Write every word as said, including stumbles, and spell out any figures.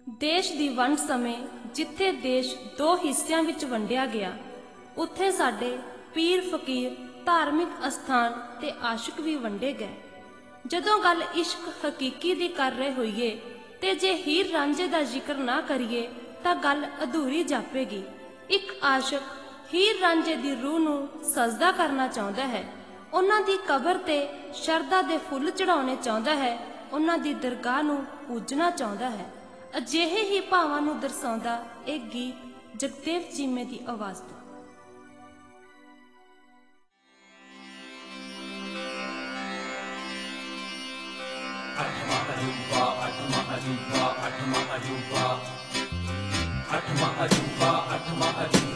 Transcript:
देश दी वंड समय जिथे देश दो हिस्सियां विच वंडिया गया, उत्थे साडे पीर फकीर धार्मिक अस्थान ते आशिक भी वंडे गए। जदों गल इश्क हकीकी दी कर रहे होइए ते जे हीर रांझे दा जिक्र ना करिए तां गल अधूरी जापेगी। एक आशिक हीर रांझे दी रूह नूं सजदा करना चाहुंदा है, उन्हां दी कबर ते शरदा दे फुੱਲ चढ़ाउणे चाहुंदा है, उन्हां दी दरगाह नूं पूजना चाहुंदा है। अजिहे ही भावां नूं दर्शाउंदा एक गीत जगदेव चीमे दी आवाज़ तो। अठवां अजूबा अठवां अजूबा अठवां अजूबा अठवां अजूबा अठवां अजूबा